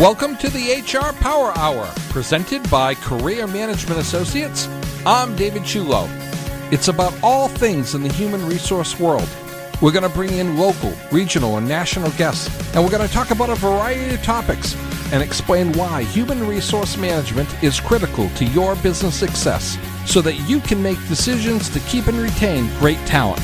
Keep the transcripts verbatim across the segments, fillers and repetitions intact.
Welcome to the H R Power Hour, presented by Career Management Associates. I'm David Chulo. It's about all things in the human resource world. We're going to bring in local, regional, and national guests, and we're going to talk about a variety of topics and explain why human resource management is critical to your business success so that you can make decisions to keep and retain great talent.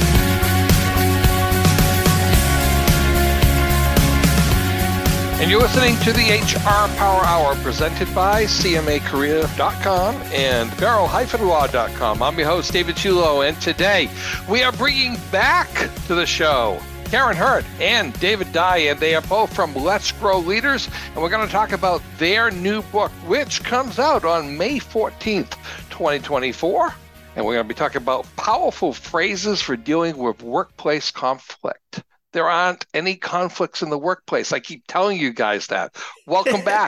And you're listening to the H R Power Hour presented by C M A Career dot com and Barrow Law dot com. I'm your host, David Chulo, and today we are bringing back to the show Karen Hurd and David Dye, and they are both from Let's Grow Leaders, and we're going to talk about their new book, which comes out on May fourteenth, twenty twenty-four, and we're going to be talking about powerful phrases for dealing with workplace conflict. There aren't any conflicts in the workplace. I keep telling you guys that. Welcome back.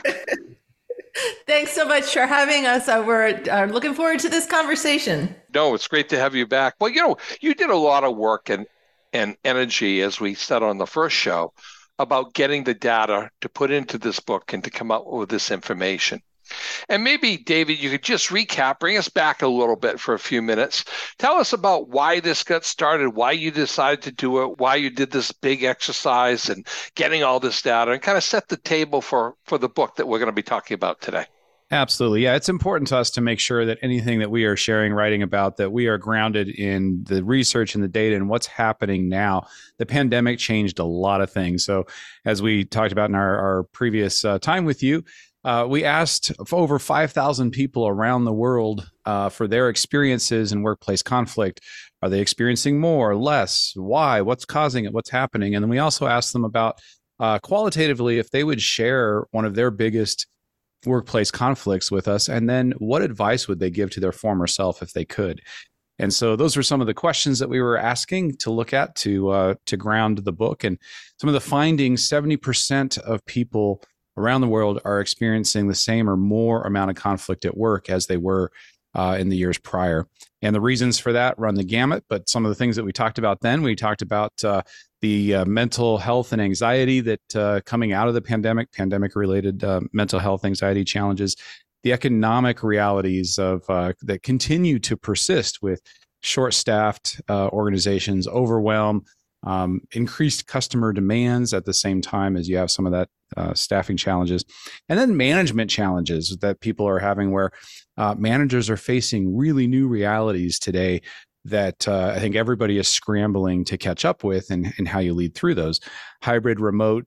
Thanks so much for having us. Uh, we're uh, looking forward to this conversation. No, it's great to have you back. Well, you know, you did a lot of work and, and energy, as we said on the first show, about getting the data to put into this book and to come up with this information. And maybe, David, you could just recap, bring us back a little bit for a few minutes. Tell us about why this got started, why you decided to do it, why you did this big exercise and getting all this data, and kind of set the table for, for the book that we're going to be talking about today. Absolutely. Yeah, it's important to us to make sure that anything that we are sharing, writing about, that we are grounded in the research and the data and what's happening now. The pandemic changed a lot of things. So as we talked about in our, our previous uh, time with you, Uh, we asked over five thousand people around the world uh, for their experiences in workplace conflict. Are they experiencing more, less? Why? What's causing it? What's happening? And then we also asked them about uh, qualitatively if they would share one of their biggest workplace conflicts with us, and then what advice would they give to their former self if they could? And so those were some of the questions that we were asking to look at to uh, to ground the book. And some of the findings: seventy percent of people around the world are experiencing the same or more amount of conflict at work as they were uh, in the years prior. And the reasons for that run the gamut, but some of the things that we talked about then, we talked about uh, the uh, mental health and anxiety that uh, coming out of the pandemic, pandemic-related uh, mental health, anxiety challenges, the economic realities of uh, that continue to persist with short-staffed uh, organizations, overwhelm, Um, increased customer demands at the same time as you have some of that uh, staffing challenges, and then management challenges that people are having where uh, managers are facing really new realities today that uh, I think everybody is scrambling to catch up with, and, and how you lead through those. Hybrid, remote,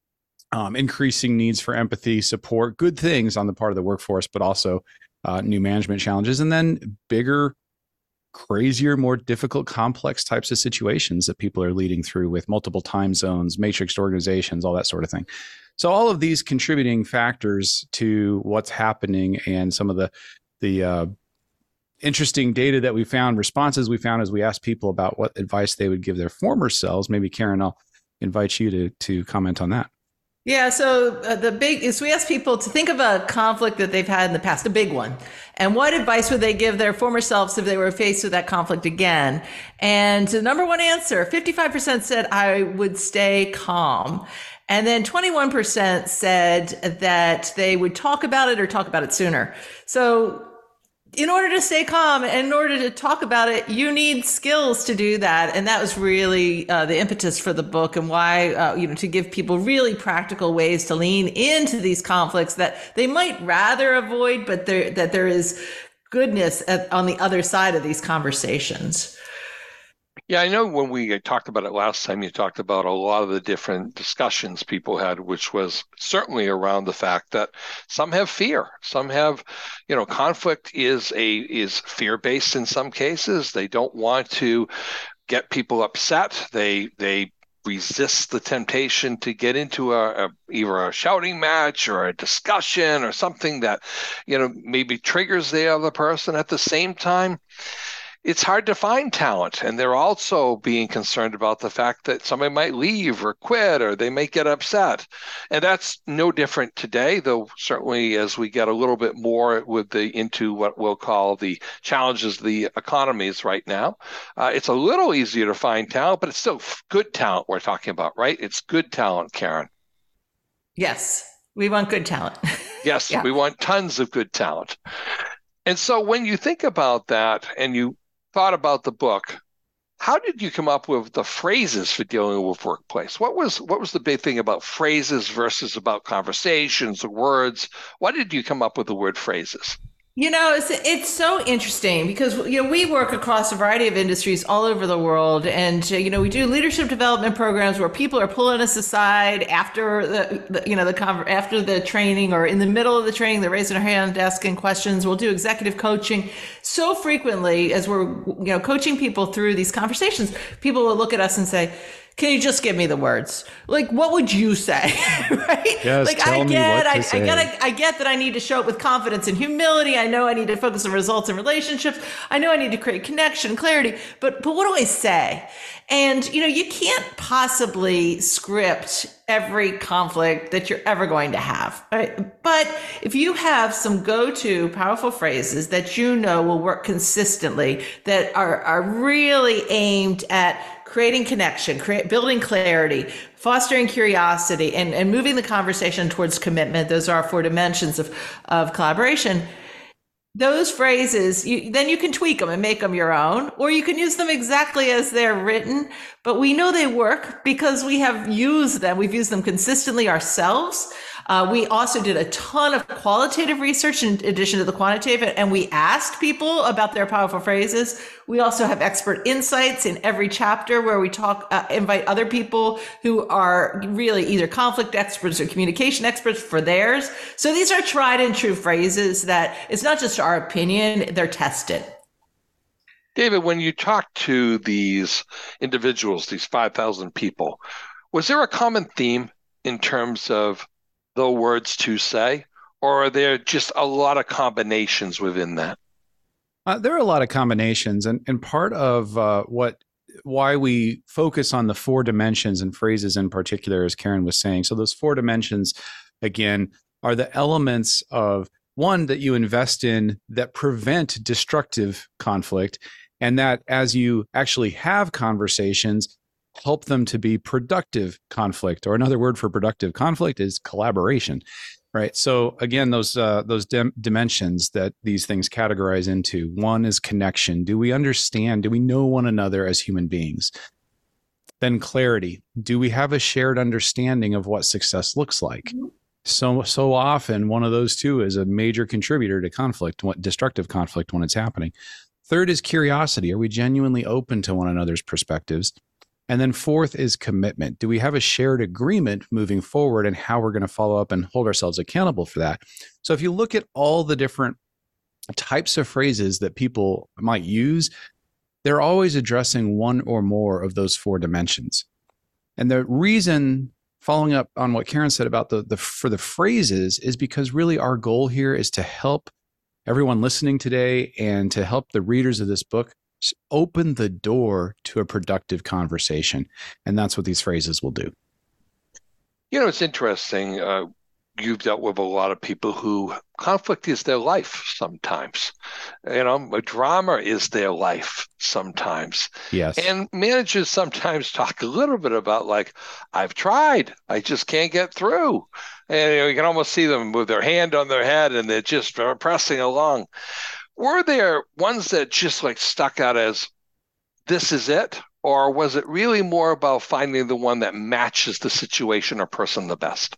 um, increasing needs for empathy, support, good things on the part of the workforce, but also uh, new management challenges, and then bigger, crazier, more difficult, complex types of situations that people are leading through with multiple time zones, matrixed organizations, all that sort of thing. So all of these contributing factors to what's happening, and some of the the uh, interesting data that we found, responses we found as we asked people about what advice they would give their former selves. Maybe Karen, I'll invite you to to comment on that. Yeah, so uh, the big is we asked people to think of a conflict that they've had in the past, a big one, and what advice would they give their former selves if they were faced with that conflict again? And the number one answer, fifty-five percent said, I would stay calm. And then twenty-one percent said that they would talk about it or talk about it sooner. So in order to stay calm and in order to talk about it, you need skills to do that. And that was really uh, the impetus for the book, and why, uh, you know, to give people really practical ways to lean into these conflicts that they might rather avoid, but there, that there is goodness at, on the other side of these conversations. Yeah, I know when we talked about it last time, you talked about a lot of the different discussions people had, which was certainly around the fact that some have fear, some have, you know, conflict is a is fear-based in some cases. They don't want to get people upset. They they resist the temptation to get into a, a either a shouting match or a discussion or something that, you know, maybe triggers the other person. At the same time, it's hard to find talent, and they're also being concerned about the fact that somebody might leave or quit, or they may get upset. And that's no different today, though certainly as we get a little bit more with the into what we'll call the challenges of the economies right now, uh, it's a little easier to find talent, but it's still good talent we're talking about, right? It's good talent, Karen. Yes. We want good talent. Yes, Yeah. we want tons of good talent. And so when you think about that and you thought about the book, how did you come up with the phrases for dealing with workplace? What was what was the big thing about phrases versus about conversations or words? Why did you come up with the word phrases? You know, it's it's so interesting because you know we work across a variety of industries all over the world, and uh, you know we do leadership development programs where people are pulling us aside after the, the you know the conver- after the training or in the middle of the training. They're raising their hand, asking questions. We'll do executive coaching. So frequently, as we're you know coaching people through these conversations, people will look at us and say, can you just give me the words? Like, what would you say? Right? Yes, like, tell I me get, what to I, I say. get, I get that I need to show up with confidence and humility. I know I need to focus on results and relationships. I know I need to create connection, clarity. But, but what do I say? And you know, you can't possibly script every conflict that you're ever going to have. Right? But if you have some go-to powerful phrases that you know will work consistently, that are are really aimed at creating connection, create, building clarity, fostering curiosity, and, and moving the conversation towards commitment. Those are our four dimensions of, of collaboration. Those phrases, you, then you can tweak them and make them your own, or you can use them exactly as they're written. But we know they work because we have used them. We've used them consistently ourselves. Uh, we also did a ton of qualitative research in addition to the quantitative, and we asked people about their powerful phrases. We also have expert insights in every chapter where we talk, uh, invite other people who are really either conflict experts or communication experts for theirs. So these are tried and true phrases that it's not just our opinion, they're tested. David, when you talk to these individuals, these five thousand people, was there a common theme in terms of the words to say, or are there just a lot of combinations within that? Uh, there are a lot of combinations, and and part of uh, what why we focus on the four dimensions and phrases in particular, as Karen was saying. So those four dimensions, again, are the elements of one that you invest in that prevent destructive conflict, and that as you actually have conversations, help them to be productive conflict. Or another word for productive conflict is collaboration, right? So again, those uh, those dim- dimensions that these things categorize into. One is connection. Do we understand? Do we know one another as human beings? Then clarity. Do we have a shared understanding of what success looks like? So so often, one of those two is a major contributor to conflict, what destructive conflict when it's happening. Third is curiosity. Are we genuinely open to one another's perspectives? And then fourth is commitment. Do we have a shared agreement moving forward and how we're going to follow up and hold ourselves accountable for that? So if you look at all the different types of phrases that people might use, they're always addressing one or more of those four dimensions. And the reason, following up on what Karen said about the, the for the phrases, is because really our goal here is to help everyone listening today and to help the readers of this book open the door to a productive conversation. And that's what these phrases will do. You know, it's interesting. Uh, you've dealt with a lot of people who conflict is their life sometimes. You know, a drama is their life sometimes. Yes. And managers sometimes talk a little bit about like, I've tried, I just can't get through. And you know, you can almost see them with their hand on their head and they're just pressing along. Were there ones that just like stuck out as this is it? Or was it really more about finding the one that matches the situation or person the best?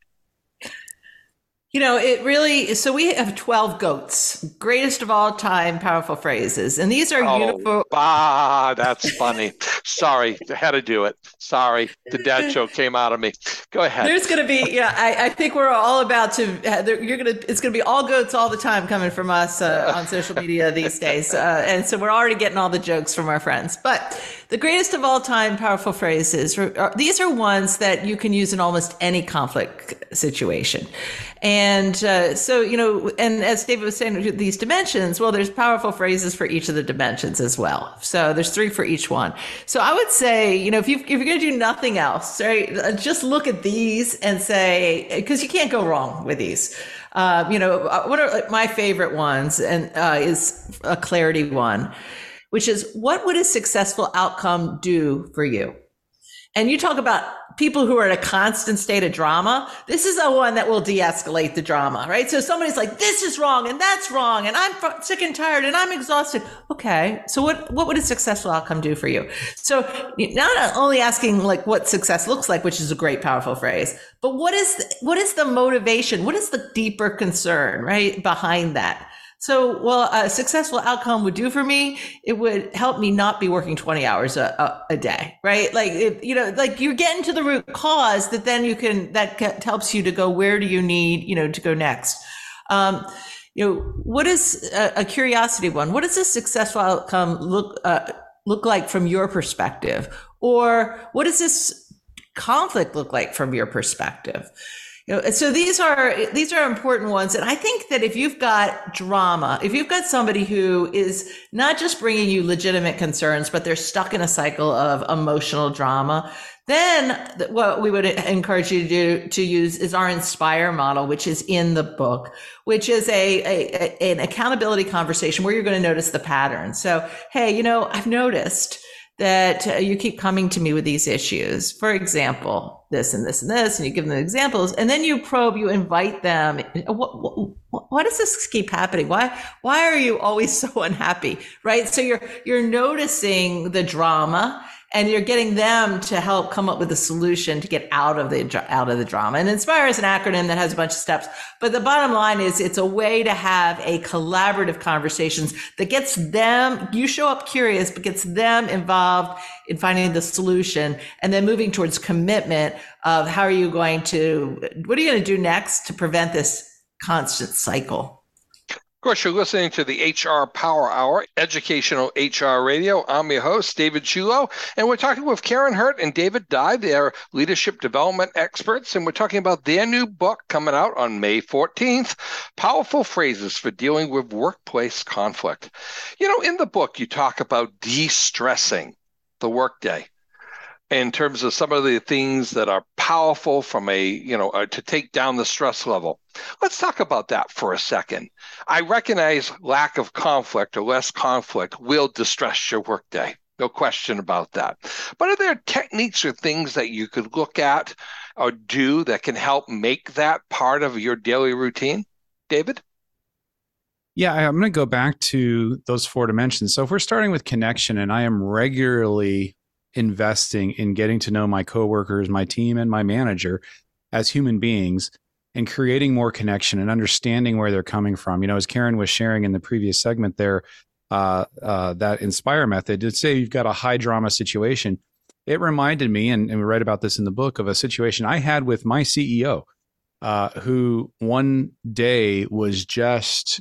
You know, it really, so we have twelve GOATs, greatest of all time powerful phrases. And these are oh, uniform. Ah, that's funny. Sorry, I had to do it. Sorry, the dad joke came out of me. Go ahead. There's going to be, yeah, I, I think we're all about to, you're going to, it's going to be all GOATs all the time coming from us uh, on social media these days. Uh, and so we're already getting all the jokes from our friends. But the greatest of all time powerful phrases, are, these are ones that you can use in almost any conflict situation. And uh, so, you know, and as David was saying, these dimensions, well, there's powerful phrases for each of the dimensions as well. So there's three for each one. So I would say, you know, if, you, if you're going to do nothing else, right, just look at these and say, because you can't go wrong with these. Uh, you know, one of my favorite ones and uh, is a clarity one, which is, what would a successful outcome do for you? And you talk about people who are in a constant state of drama. This is the one that will de-escalate the drama, right? So somebody's like, this is wrong and that's wrong and I'm sick and tired and I'm exhausted. Okay. So what, what would a successful outcome do for you? So not only asking like what success looks like, which is a great, powerful phrase, but what is, the, what is the motivation? What is the deeper concern, right, behind that? So, well, a successful outcome would do for me, it would help me not be working twenty hours a, a, a day, right? Like, it, you know, like you're getting to the root cause that then you can, that helps you to go, where do you need, you know, to go next? Um, you know, what is a, a curiosity one? What does a successful outcome look, uh, look like from your perspective? Or what does this conflict look like from your perspective? You know, so these are these are important ones. And I think that if you've got drama, if you've got somebody who is not just bringing you legitimate concerns, but they're stuck in a cycle of emotional drama, then what we would encourage you to do to use is our Inspire model, which is in the book, which is a, a, a an accountability conversation where you're going to notice the pattern. So, hey, you know, I've noticed that uh, you keep coming to me with these issues. For example, this and this and this, and you give them examples, and then you probe, you invite them. What, what, why does this keep happening? Why, why are you always so unhappy? Right? So you're, you're noticing the drama and you're getting them to help come up with a solution to get out of the, out of the drama. And Inspire is an acronym that has a bunch of steps, but the bottom line is it's a way to have a collaborative conversations that gets them, you show up curious, but gets them involved in finding the solution and then moving towards commitment of how are you going to, what are you going to do next to prevent this constant cycle? Of course, you're listening to the H R Power Hour, Educational H R Radio. I'm your host, David Chulo, and we're talking with Karen Hurt and David Dye. They are leadership development experts, and we're talking about their new book coming out on May fourteenth, Powerful Phrases for Dealing with Workplace Conflict. You know, in the book, you talk about de-stressing the workday in terms of some of the things that are powerful from a, you know, uh, to take down the stress level. Let's talk about that for a second. I recognize lack of conflict or less conflict will distress your workday. No question about that. But are there techniques or things that you could look at or do that can help make that part of your daily routine? David? Yeah, I'm going to go back to those four dimensions. So if we're starting with connection, and I am regularly investing in getting to know my coworkers, my team, and my manager as human beings, and creating more connection and understanding where they're coming from. You know, as Karen was sharing in the previous segment there, uh, uh, that Inspire method, to say you've got a high drama situation, it reminded me, and, and we write about this in the book, of a situation I had with my C E O, uh, who one day was just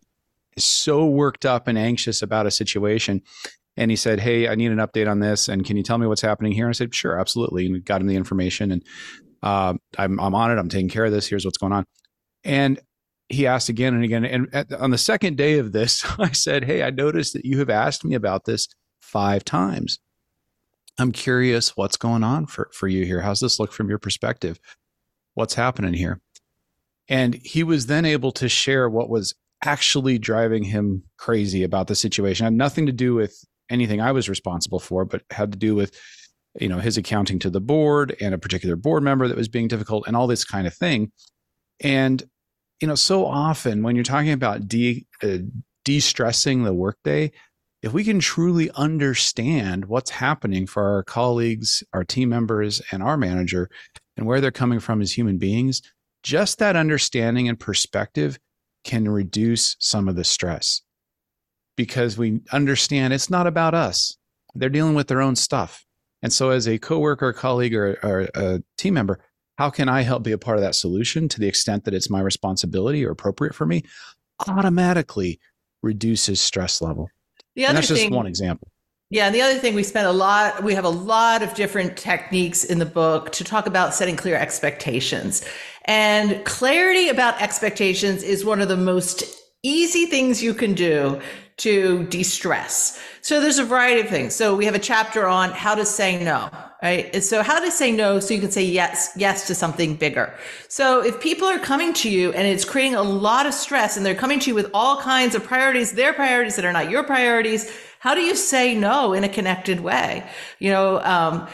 so worked up and anxious about a situation. And he said, hey, I need an update on this. And can you tell me what's happening here? And I said, sure, absolutely. And we got him the information. And uh, I'm, I'm on it. I'm taking care of this. Here's what's going on. And he asked again and again. And at, on the second day of this, I said, hey, I noticed that you have asked me about this five times. I'm curious what's going on for, for you here. How's this look from your perspective? What's happening here? And he was then able to share what was actually driving him crazy about the situation. It had nothing to do with anything I was responsible for, but had to do with, you know, his accounting to the board and a particular board member that was being difficult and all this kind of thing. And, you know, so often when you're talking about de, uh, de-stressing the workday, if we can truly understand what's happening for our colleagues, our team members, and our manager, and where they're coming from as human beings, just that understanding and perspective can reduce some of the stress, because we understand it's not about us. They're dealing with their own stuff. And so as a coworker, colleague, or, or a team member, how can I help be a part of that solution to the extent that it's my responsibility or appropriate for me? Automatically reduces stress level. The and that's thing, just one example. Yeah. And the other thing, we spent a lot, we have a lot of different techniques in the book to talk about setting clear expectations. And clarity about expectations is one of the most easy things you can do to de-stress. So there's a variety of things. So we have a chapter on how to say no, right? And so how to say no so you can say yes, yes to something bigger. So if people are coming to you and it's creating a lot of stress and they're coming to you with all kinds of priorities, their priorities that are not your priorities, how do you say no in a connected way? You know, um,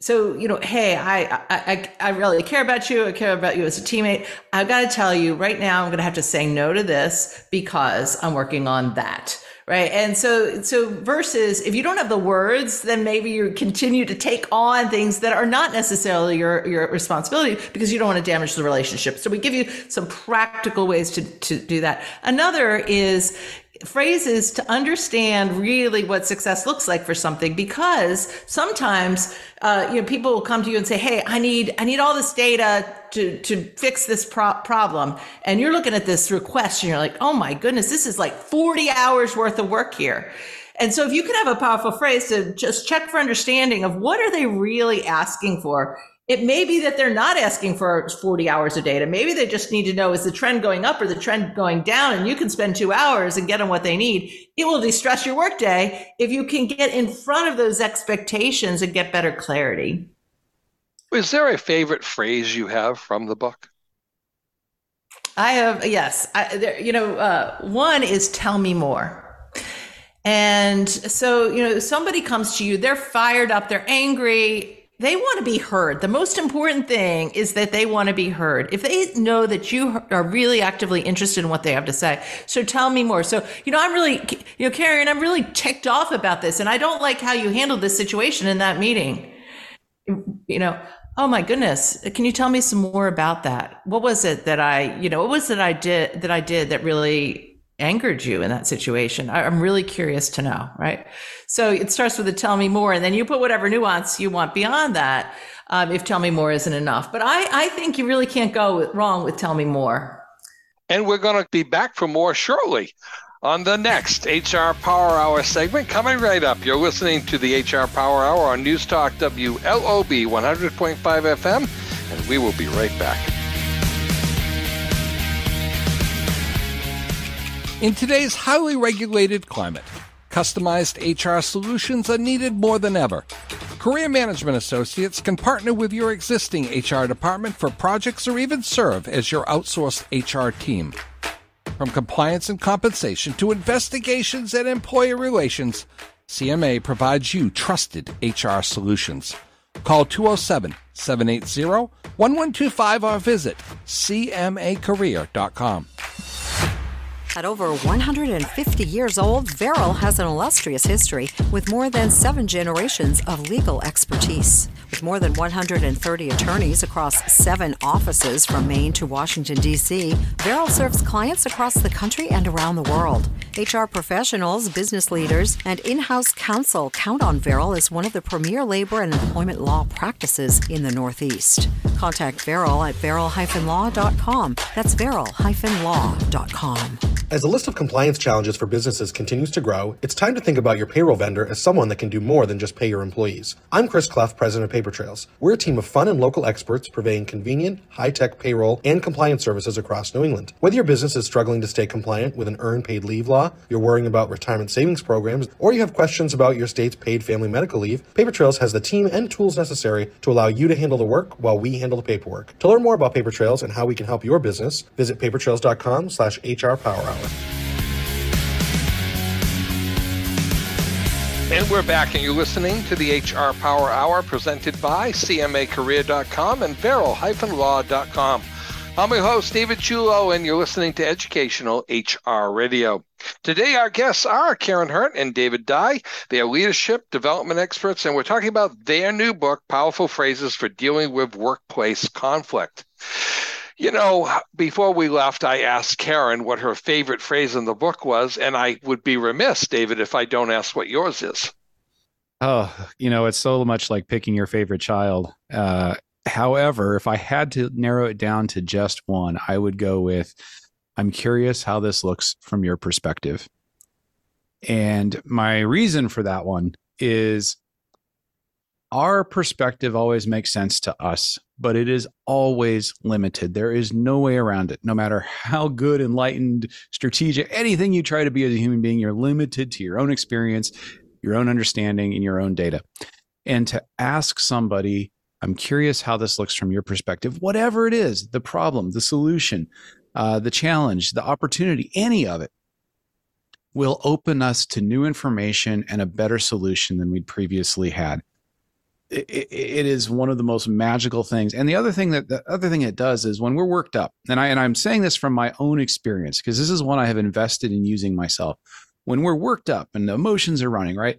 So, you know, hey, I, I, I really care about you. I care about you as a teammate. I've got to tell you right now, I'm going to have to say no to this because I'm working on that. Right. And so, so versus if you don't have the words, then maybe you continue to take on things that are not necessarily your, your responsibility because you don't want to damage the relationship. So we give you some practical ways to, to do that. Another is phrases to understand really what success looks like for something, because sometimes, uh, you know, people will come to you and say, hey, I need, I need all this data to, to fix this pro- problem. And you're looking at this request and you're like, oh my goodness, this is like forty hours worth of work here. And so if you can have a powerful phrase to just check for understanding of what are they really asking for, it may be that they're not asking for forty hours of data. Maybe they just need to know, is the trend going up or the trend going down? And you can spend two hours and get them what they need. It will de-stress your workday if you can get in front of those expectations and get better clarity. Is there a favorite phrase you have from the book? I have, yes. I, there, you know, uh, one is tell me more. And so, you know, somebody comes to you, they're fired up, they're angry. They want to be heard. The most important thing is that they want to be heard. If they know that you are really actively interested in what they have to say, so tell me more. So, you know, I'm really, you know, Karen, I'm really ticked off about this, and I don't like how you handled this situation in that meeting. You know, oh my goodness, can you tell me some more about that? What was it that I, you know, what was it I did that I did that really angered you in that situation? I'm really curious to know, right? So it starts with a tell me more, and then you put whatever nuance you want beyond that, um, if tell me more isn't enough. But I, I think you really can't go with, wrong with tell me more. And we're going to be back for more shortly on the next H R Power Hour segment. Coming right up, you're listening to the H R Power Hour on News Talk W L O B one hundred point five F M, and we will be right back. In today's highly regulated climate, customized H R solutions are needed more than ever. Career Management Associates can partner with your existing H R department for projects or even serve as your outsourced H R team. From compliance and compensation to investigations and employee relations, C M A provides you trusted H R solutions. Call two oh seven, seven eight zero, one one two five or visit c m a career dot com. At over one hundred fifty years old, Verrill has an illustrious history with more than seven generations of legal expertise. With more than one hundred thirty attorneys across seven offices from Maine to Washington, D C, Verrill serves clients across the country and around the world. H R professionals, business leaders, and in-house counsel count on Verrill as one of the premier labor and employment law practices in the Northeast. Contact Verrill at verrill dash law dot com. That's verrill dash law dot com. As the list of compliance challenges for businesses continues to grow, it's time to think about your payroll vendor as someone that can do more than just pay your employees. I'm Chris Clough, president of PaperTrails. We're a team of fun and local experts purveying convenient, high-tech payroll and compliance services across New England. Whether your business is struggling to stay compliant with an earned paid leave law, you're worrying about retirement savings programs, or you have questions about your state's paid family medical leave, PaperTrails has the team and tools necessary to allow you to handle the work while we handle the paperwork. To learn more about PaperTrails and how we can help your business, visit papertrails dot com slash H R Power Hour. And we're back, and you're listening to the H R Power Hour presented by c m a career dot com and verrill dash law dot com. I'm your host, David Chulo, and you're listening to Educational H R Radio. Today, our guests are Karen Hurt and David Dye. They are leadership development experts, and we're talking about their new book, Powerful Phrases for Dealing with Workplace Conflict. You know, before we left, I asked Karen what her favorite phrase in the book was, and I would be remiss, David, if I don't ask what yours is. Oh, you know, it's so much like picking your favorite child. Uh, however, if I had to narrow it down to just one, I would go with, I'm curious how this looks from your perspective. And my reason for that one is our perspective always makes sense to us, but it is always limited. There is no way around it. No matter how good, enlightened, strategic, anything you try to be as a human being, you're limited to your own experience, your own understanding, and your own data. And to ask somebody, I'm curious how this looks from your perspective, whatever it is, the problem, the solution, uh, the challenge, the opportunity, any of it, will open us to new information and a better solution than we'd previously had. it, it is one of the most magical things. And the other thing that the other thing it does is when we're worked up, and I and I'm saying this from my own experience, because this is one I have invested in using myself. When we're worked up and the emotions are running, right?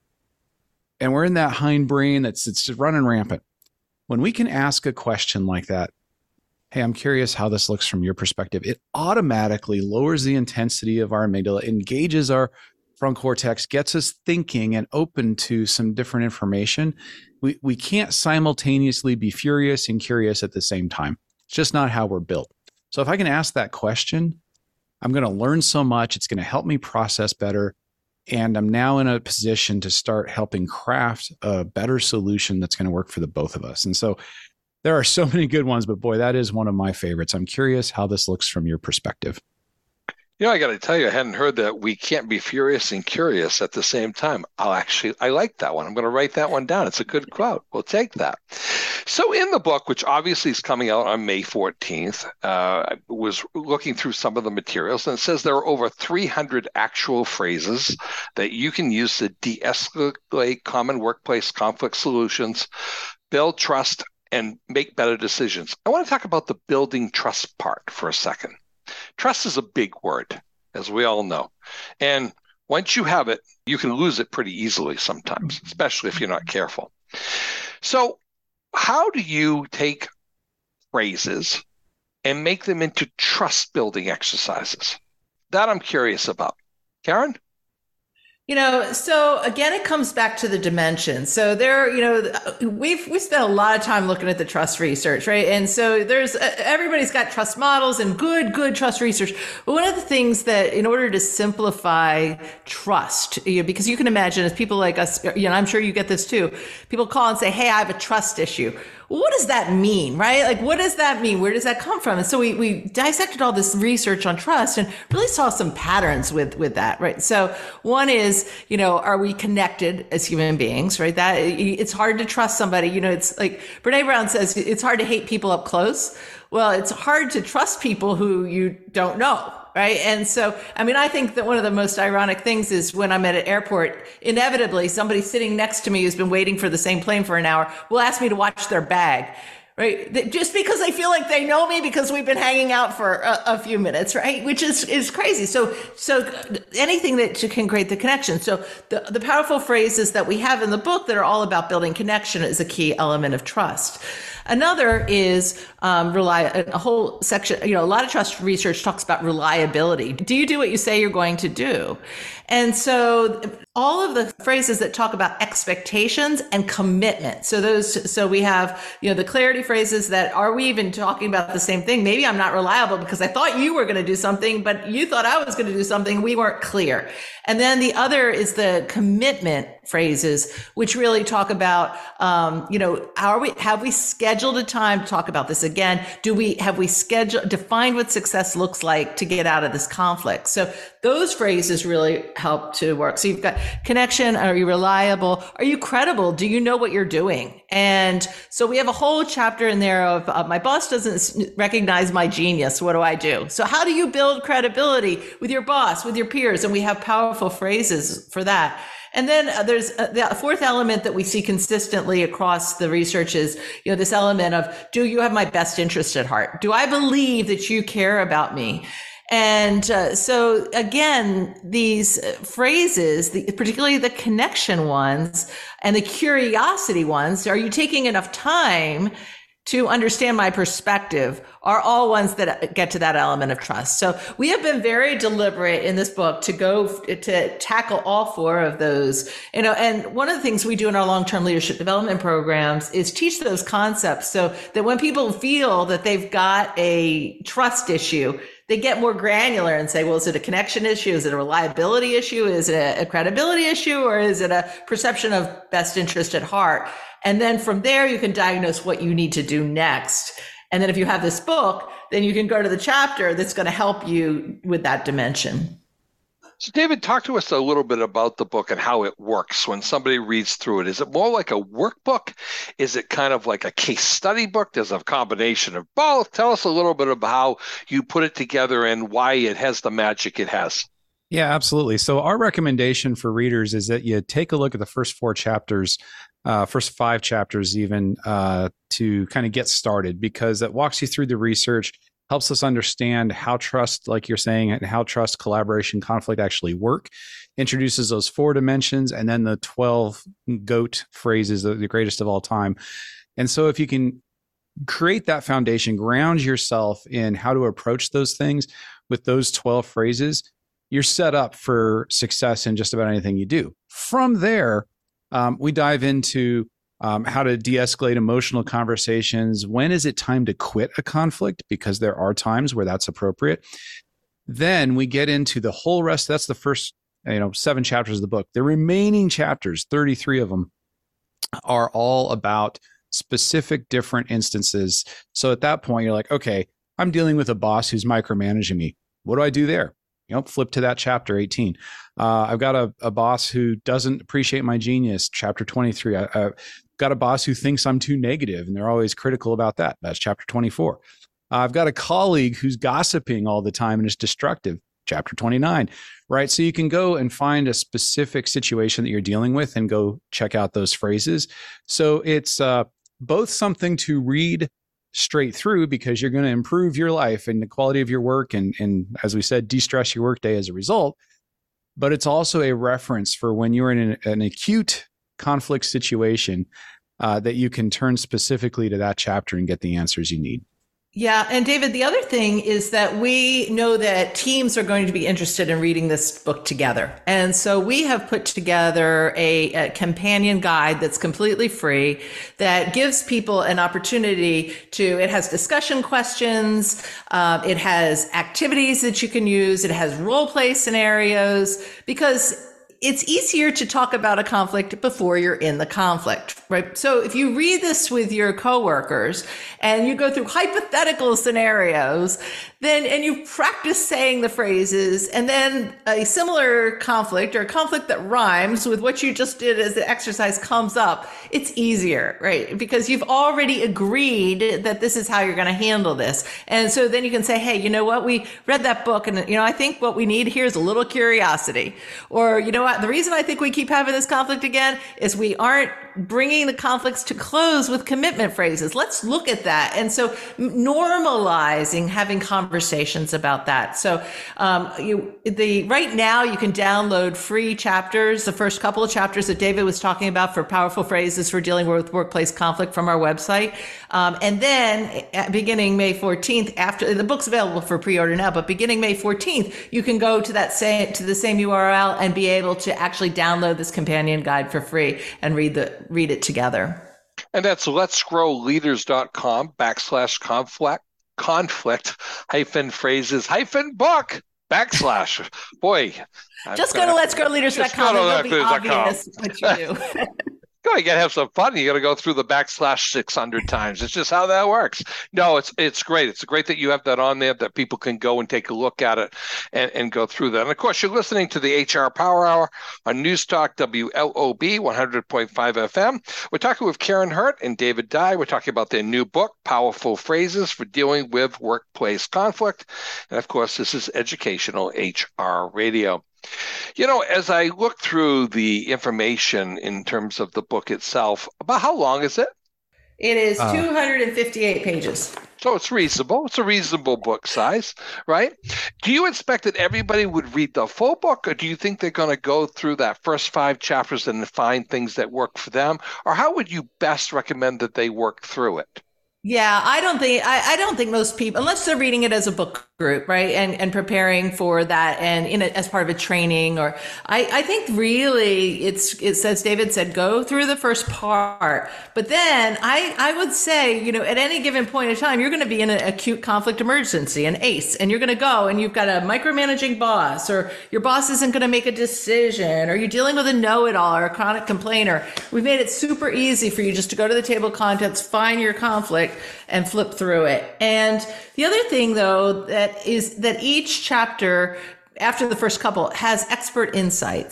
And we're in that hindbrain that's it's just running rampant. When we can ask a question like that, hey, I'm curious how this looks from your perspective, it automatically lowers the intensity of our amygdala, engages our frontal cortex, gets us thinking and open to some different information. We we can't simultaneously be furious and curious at the same time. It's just not how we're built. So if I can ask that question, I'm going to learn so much. It's going to help me process better. And I'm now in a position to start helping craft a better solution that's going to work for the both of us. And so there are so many good ones, but boy, that is one of my favorites. I'm curious how this looks from your perspective. You know, I got to tell you, I hadn't heard that we can't be furious and curious at the same time. I'll actually, I like that one. I'm going to write that one down. It's a good quote. We'll take that. So in the book, which obviously is coming out on May fourteenth, uh, I was looking through some of the materials, and it says there are over three hundred actual phrases that you can use to de-escalate common workplace conflict solutions, build trust, and make better decisions. I want to talk about the building trust part for a second. Trust is a big word, as we all know. And once you have it, you can lose it pretty easily sometimes, especially if you're not careful. So how do you take phrases and make them into trust-building exercises? That I'm curious about. Karen? You know, so again, it comes back to the dimension. So there, you know, we've we spent a lot of time looking at the trust research, right? And so there's everybody's got trust models and good, good trust research. But one of the things that, in order to simplify trust, you know, because you can imagine, as people like us, you know, I'm sure you get this too. People call and say, "Hey, I have a trust issue." What does that mean, right? Like, what does that mean? Where does that come from? And so we, we dissected all this research on trust and really saw some patterns with, with that, right? So one is, you know, are we connected as human beings, right? That it's hard to trust somebody. You know, it's like Brene Brown says, it's hard to hate people up close. Well, it's hard to trust people who you don't know. Right. And so, I mean, I think that one of the most ironic things is when I'm at an airport, inevitably somebody sitting next to me who's been waiting for the same plane for an hour will ask me to watch their bag. Right. Just because they feel like they know me because we've been hanging out for a, a few minutes. Right. Which is, is crazy. So so anything that can create the connection. So the, the powerful phrases that we have in the book that are all about building connection is a key element of trust. Another is um, rely a whole section, you know, a lot of trust research talks about reliability. Do you do what you say you're going to do? And so all of the phrases that talk about expectations and commitment. So those, so we have, you know, the clarity phrases that are we even talking about the same thing? Maybe I'm not reliable because I thought you were going to do something, but you thought I was going to do something. We weren't clear. And then the other is the commitment phrases, which really talk about, um, you know, are we, have we scheduled a time to talk about this again? Do we, have we scheduled, defined what success looks like to get out of this conflict? So those phrases really help to work. So you've got connection. Are you reliable? Are you credible? Do you know what you're doing? And so we have a whole chapter in there of uh, my boss doesn't recognize my genius. What do I do? So how do you build credibility with your boss, with your peers? And we have powerful phrases for that. And then uh, there's uh, the fourth element that we see consistently across the research is, you know, this element of, do you have my best interest at heart? Do I believe that you care about me? And uh, so again, these phrases, the, particularly the connection ones and the curiosity ones, are you taking enough time to understand my perspective, are all ones that get to that element of trust. So we have been very deliberate in this book to go to tackle all four of those, you know, and one of the things we do in our long-term leadership development programs is teach those concepts so that when people feel that they've got a trust issue, they get more granular and say, well, is it a connection issue? Is it a reliability issue? Is it a, a credibility issue? Or is it a perception of best interest at heart? And then from there, you can diagnose what you need to do next. And then if you have this book, then you can go to the chapter that's going to help you with that dimension. So David, talk to us a little bit about the book and how it works when somebody reads through it. Is it more like a workbook? Is it kind of like a case study book? There's a combination of both. Tell us a little bit about how you put it together and why it has the magic it has. Yeah, absolutely. So our recommendation for readers is that you take a look at the first four chapters uh, first five chapters even uh, to kind of get started, because it walks you through the research, helps us understand how trust, like you're saying, and how trust, collaboration, conflict actually work, introduces those four dimensions, and then the twelve GOAT phrases, the greatest of all time. And so if you can create that foundation, ground yourself in how to approach those things with those twelve phrases, you're set up for success in just about anything you do. From there, um, we dive into um, how to de-escalate emotional conversations. When is it time to quit a conflict? Because there are times where that's appropriate. Then we get into the whole rest. That's the first, you know, seven chapters of the book. The remaining chapters, thirty-three of them, are all about specific different instances. So at that point, you're like, okay, I'm dealing with a boss who's micromanaging me. What do I do there? You know, flip to that chapter eighteen. Uh, I've got a, a boss who doesn't appreciate my genius. Chapter twenty-three. I, I've got a boss who thinks I'm too negative, and they're always critical about that. That's chapter twenty-four. Uh, I've got a colleague who's gossiping all the time and is destructive. Chapter twenty-nine, right? So you can go and find a specific situation that you're dealing with and go check out those phrases. So it's uh, both something to read straight through, because you're going to improve your life and the quality of your work, and, and as we said, de-stress your workday as a result. But it's also a reference for when you're in an, an acute conflict situation uh, that you can turn specifically to that chapter and get the answers you need. Yeah. And David, the other thing is that we know that teams are going to be interested in reading this book together. And so we have put together a, a companion guide that's completely free, that gives people an opportunity to, it has discussion questions. Uh, it has activities that you can use. It has role play scenarios, because it's easier to talk about a conflict before you're in the conflict, right? So if you read this with your coworkers and you go through hypothetical scenarios, then, and you practice saying the phrases, and then a similar conflict or a conflict that rhymes with what you just did as the exercise comes up, it's easier, right? Because you've already agreed that this is how you're going to handle this. And so then you can say, hey, you know what? We read that book, and, you know, I think what we need here is a little curiosity. Or, you know what? The reason I think we keep having this conflict again is we aren't bringing the conflicts to close with commitment phrases. Let's look at that. And so normalizing having conversations about that. So um, you, the right now you can download free chapters, the first couple of chapters that David was talking about for powerful phrases for dealing with workplace conflict, from our website. Um, and then beginning May fourteenth, after the book's available for pre-order now, but beginning May fourteenth, you can go to that same, to the same U R L and be able to actually download this companion guide for free and read the read it together. And that's letsgrowleaders.com backslash conflict, conflict hyphen phrases hyphen book backslash. Boy. Just go to letsgrowleaders dot com and it'll be obvious what you do. Go, you gotta have some fun. You gotta go through the backslash six hundred times. It's just how that works. No, it's it's great. It's great that you have that on there, that people can go and take a look at it and, and go through that. And of course, you're listening to the H R Power Hour on News Talk W L O B one hundred point five F M. We're talking with Karen Hurt and David Dye. We're talking about their new book, Powerful Phrases for Dealing with Workplace Conflict. And of course, this is educational H R radio. You know, as I look through the information in terms of the book itself, about how long is it? It is uh, two hundred fifty-eight pages. So it's reasonable. It's a reasonable book size, right? Do you expect that everybody would read the full book, or do you think they're going to go through that first five chapters and find things that work for them? Or how would you best recommend that they work through it? Yeah, I don't think I, I don't think most people, unless they're reading it as a book group, right, and and preparing for that, and in it as part of a training, or I, I think really it's it says David said go through the first part, but then I I would say, you know, at any given point in time you're going to be in an acute conflict emergency, an A C E, and you're going to go and you've got a micromanaging boss, or your boss isn't going to make a decision, or you're dealing with a know-it-all or a chronic complainer. We've made it super easy for you just to go to the table of contents, find your conflict, and flip through it. And the other thing, though, that is that each chapter after the first couple has expert insights.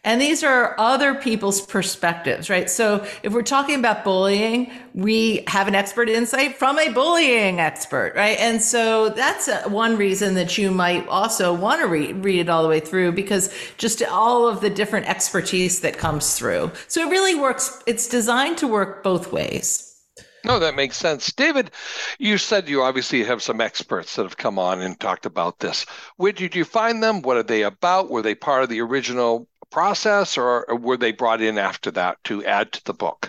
And these are other people's perspectives, right? So if we're talking about bullying, we have an expert insight from a bullying expert, right? And so that's a, one reason that you might also want to read, read it all the way through, because just all of the different expertise that comes through. So it really works. It's designed to work both ways. No, that makes sense. David, you said you obviously have some experts that have come on and talked about this. Where did you find them? What are they about? Were they part of the original process, or, or were they brought in after that to add to the book?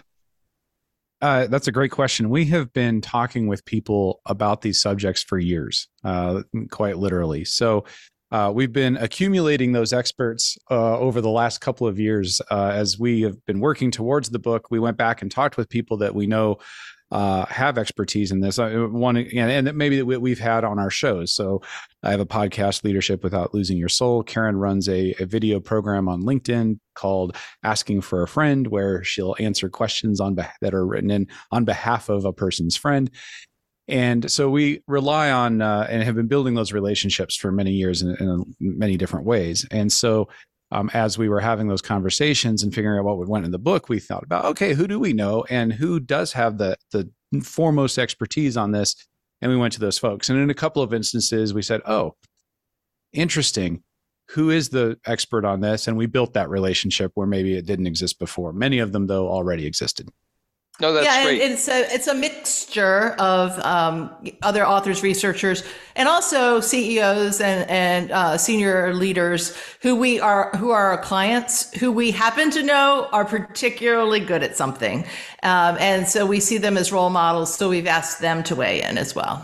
Uh, that's a great question. We have been talking with people about these subjects for years, uh, quite literally. So uh, we've been accumulating those experts uh, over the last couple of years. Uh, as we have been working towards the book, we went back and talked with people that we know Uh, have expertise in this. Uh, one, and, and that maybe that we, we've had on our shows. So I have a podcast, Leadership Without Losing Your Soul. Karen runs a, a video program on LinkedIn called Asking for a Friend, where she'll answer questions on beh- that are written in on behalf of a person's friend. And so we rely on uh, and have been building those relationships for many years in, in many different ways. And so Um, as we were having those conversations and figuring out what went in the book, we thought about, okay, who do we know and who does have the the foremost expertise on this? And we went to those folks. And in a couple of instances, we said, oh, interesting. Who is the expert on this? And we built that relationship where maybe it didn't exist before. Many of them, though, already existed. No, that's yeah, great. It's a it's a mixture of um, other authors, researchers, and also C E Os and and uh, senior leaders who we are who are our clients, who we happen to know are particularly good at something, um, and so we see them as role models. So we've asked them to weigh in as well.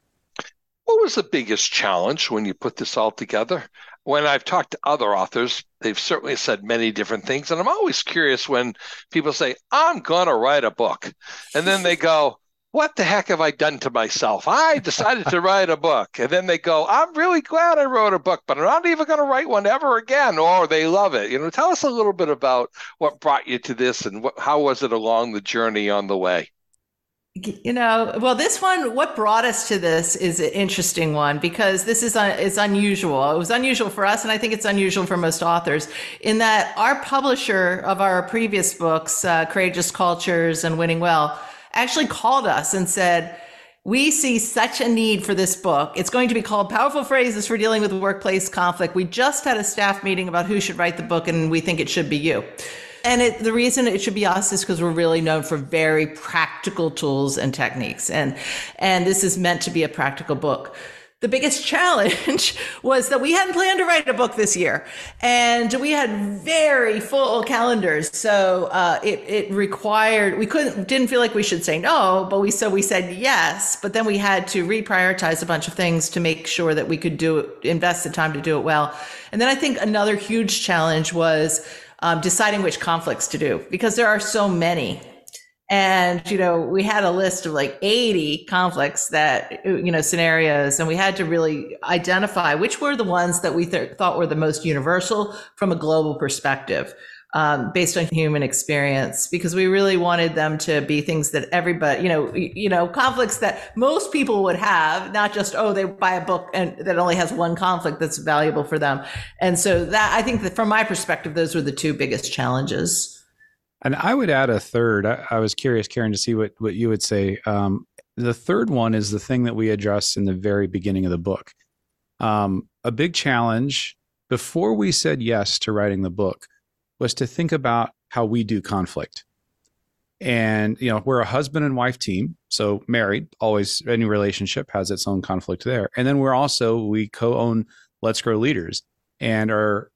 What was the biggest challenge when you put this all together? When I've talked to other authors, they've certainly said many different things. And I'm always curious when people say, I'm going to write a book. And then they go, what the heck have I done to myself? I decided to write a book. And then they go, I'm really glad I wrote a book, but I'm not even going to write one ever again. Or they love it. You know, tell us a little bit about what brought you to this and what, how was it along the journey on the way? You know, well, this one, what brought us to this is an interesting one, because this is un, is unusual. It was unusual for us, and I think it's unusual for most authors, in that our publisher of our previous books, uh, Courageous Cultures and Winning Well, actually called us and said, we see such a need for this book. It's going to be called Powerful Phrases for Dealing with Workplace Conflict. We just had a staff meeting about who should write the book, and we think it should be you. And it, the reason it should be us is because we're really known for very practical tools and techniques. And, and this is meant to be a practical book. The biggest challenge was that we hadn't planned to write a book this year, and we had very full calendars. So uh, it, it required, we couldn't, didn't feel like we should say no, but we, so we said yes, but then we had to reprioritize a bunch of things to make sure that we could do it, invest the time to do it well. And then I think another huge challenge was Um, deciding which conflicts to do, because there are so many. And, you know, we had a list of like eighty conflicts that, you know, scenarios, and we had to really identify which were the ones that we th- thought were the most universal from a global perspective, um, based on human experience, because we really wanted them to be things that everybody, you know, you know, conflicts that most people would have, not just, oh, they buy a book and that only has one conflict that's valuable for them. And so that, I think that from my perspective, those were the two biggest challenges. And I would add a third. I, I was curious, Karen, to see what, what you would say. Um, the third one is the thing that we address in the very beginning of the book. Um, a big challenge before we said yes to writing the book was to think about how we do conflict. And, you know, we're a husband and wife team. So married, always, any relationship has its own conflict there. And then we're also, we co-own Let's Grow Leaders and are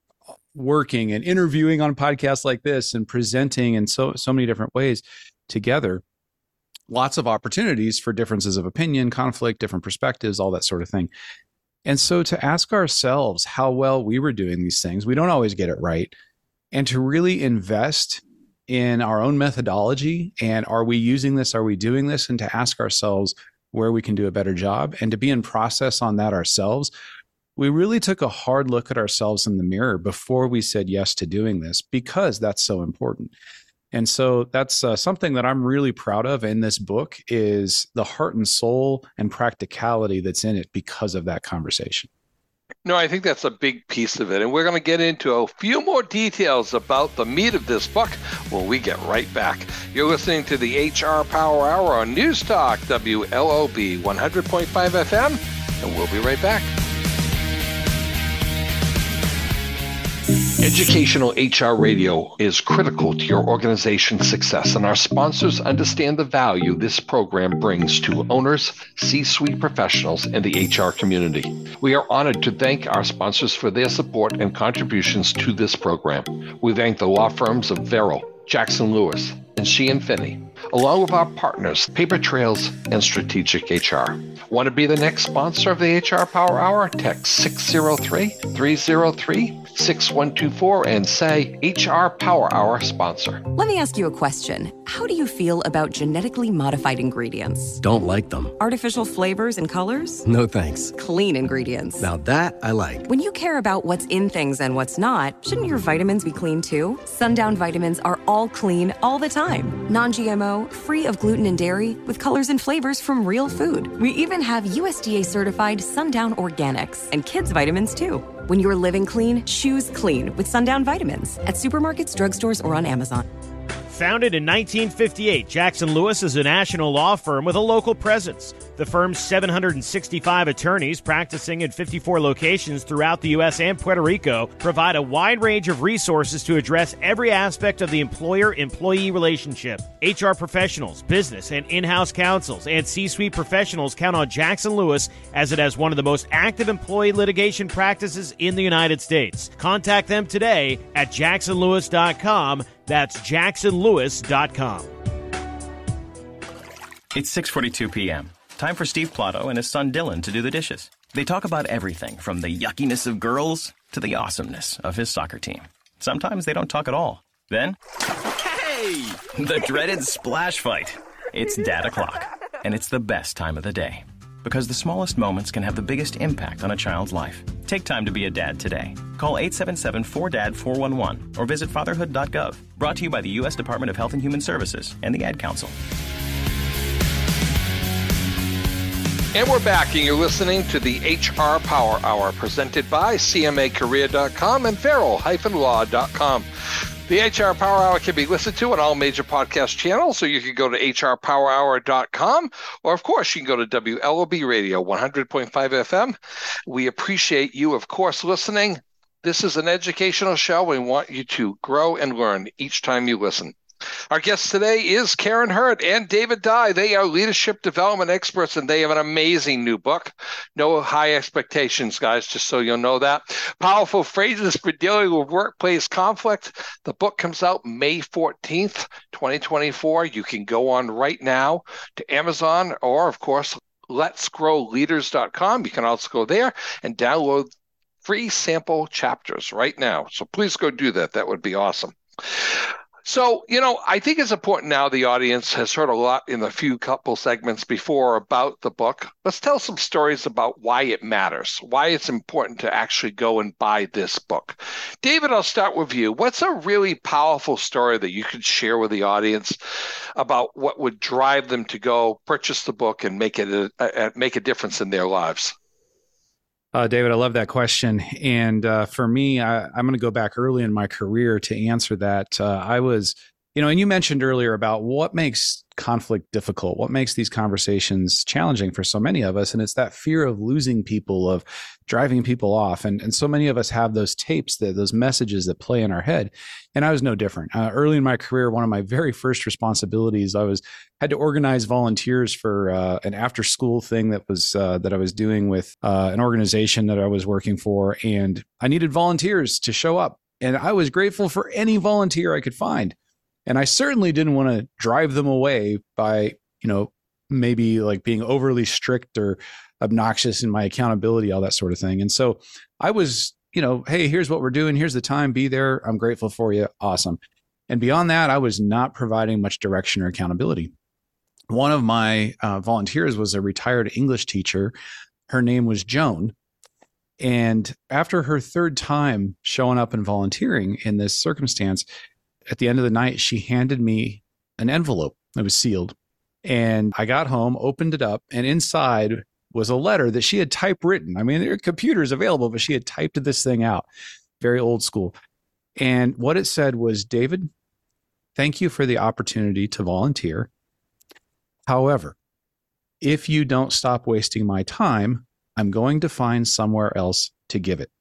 working and interviewing on podcasts like this and presenting in so, so many different ways together. Lots of opportunities for differences of opinion, conflict, different perspectives, all that sort of thing. And so to ask ourselves how well we were doing these things, we don't always get it right. And to really invest in our own methodology, and are we using this? Are we doing this? And to ask ourselves where we can do a better job, and to be in process on that ourselves. We really took a hard look at ourselves in the mirror before we said yes to doing this, because that's so important. And so that's uh, something that I'm really proud of in this book, is the heart and soul and practicality that's in it because of that conversation. No, I think that's a big piece of it. And we're going to get into a few more details about the meat of this book when we get right back. You're listening to the H R Power Hour on News Talk, W L O B one hundred point five F M, and we'll be right back. Educational H R radio is critical to your organization's success, and our sponsors understand the value this program brings to owners, C-suite professionals, and the H R community. We are honored to thank our sponsors for their support and contributions to this program. We thank the law firms of Verrill, Jackson Lewis, and Sheehan Finney, along with our partners, Paper Trails and Strategic H R. Want to be the next sponsor of the H R Power Hour? Text six zero three, three zero three, six one two four and say H R Power Hour sponsor. Let me ask you a question. How do you feel about genetically modified ingredients? Don't like them. Artificial flavors and colors? No thanks. Clean ingredients. Now that I like. When you care about what's in things and what's not, shouldn't your vitamins be clean too? Sundown vitamins are all clean all the time. Non-G M O, free of gluten and dairy, with colors and flavors from real food. We even have U S D A certified Sundown Organics and kids vitamins too. When you're living clean, choose clean with Sundown Vitamins at supermarkets, drugstores, or on Amazon. Founded in nineteen fifty-eight, Jackson Lewis is a national law firm with a local presence. The firm's seven hundred sixty-five attorneys practicing in fifty-four locations throughout the U S and Puerto Rico provide a wide range of resources to address every aspect of the employer-employee relationship. H R professionals, business and in-house counsels, and C-suite professionals count on Jackson Lewis as it has one of the most active employee litigation practices in the United States. Contact them today at jackson lewis dot com. That's jackson lewis dot com. It's six forty-two p.m. Time for Steve Plotto and his son Dylan to do the dishes. They talk about everything from the yuckiness of girls to the awesomeness of his soccer team. Sometimes they don't talk at all. Then, hey! The dreaded splash fight. It's Dad O'Clock, and it's the best time of the day. Because the smallest moments can have the biggest impact on a child's life. Take time to be a dad today. Call eight seven seven, four D A D, four one one or visit fatherhood dot gov. Brought to you by the U S Department of Health and Human Services and the Ad Council. And we're back, and you're listening to the H R Power Hour, presented by C M A career dot com and Verrill law dot com. The H R Power Hour can be listened to on all major podcast channels, so you can go to H R power hour dot com, or of course, you can go to W L O B Radio one hundred point five F M. We appreciate you, of course, listening. This is an educational show. We want you to grow and learn each time you listen. Our guest today is Karen Hurd and David Dye. They are leadership development experts, and they have an amazing new book. No high expectations, guys, just so you'll know that. Powerful phrases for dealing with workplace conflict. The book comes out May fourteenth, twenty twenty-four. You can go on right now to Amazon or, of course, lets grow leaders dot com. You can also go there and download free sample chapters right now. So please go do that. That would be awesome. So, you know, I think it's important now. The audience has heard a lot in the few couple segments before about the book. Let's tell some stories about why it matters, why it's important to actually go and buy this book. David, I'll start with you. What's a really powerful story that you could share with the audience about what would drive them to go purchase the book and make it a, a, make a difference in their lives? Uh, David, I love that question. And uh, for me, I, I'm going to go back early in my career to answer that. Uh, I was, you know, and you mentioned earlier about what makes conflict difficult, what makes these conversations challenging for so many of us. And it's that fear of losing people, of driving people off. And, and so many of us have those tapes, that those messages that play in our head. And I was no different. Uh, early in my career, one of my very first responsibilities, I was had to organize volunteers for uh, an after school thing that was uh, that I was doing with uh, an organization that I was working for. And I needed volunteers to show up. And I was grateful for any volunteer I could find. And I certainly didn't want to drive them away by, you know, maybe like being overly strict or obnoxious in my accountability, all that sort of thing. And so I was, you know, hey, here's what we're doing. Here's the time. Be there. I'm grateful for you. Awesome. And beyond that, I was not providing much direction or accountability. One of my uh, volunteers was a retired English teacher. Her name was Joan. And after her third time showing up and volunteering in this circumstance, at the end of the night, she handed me an envelope that was sealed. And I got home, opened it up, and inside was a letter that she had typewritten. I mean, there are computers available, but she had typed this thing out, very old school. And what it said was, David, thank you for the opportunity to volunteer. However, if you don't stop wasting my time, I'm going to find somewhere else to give it.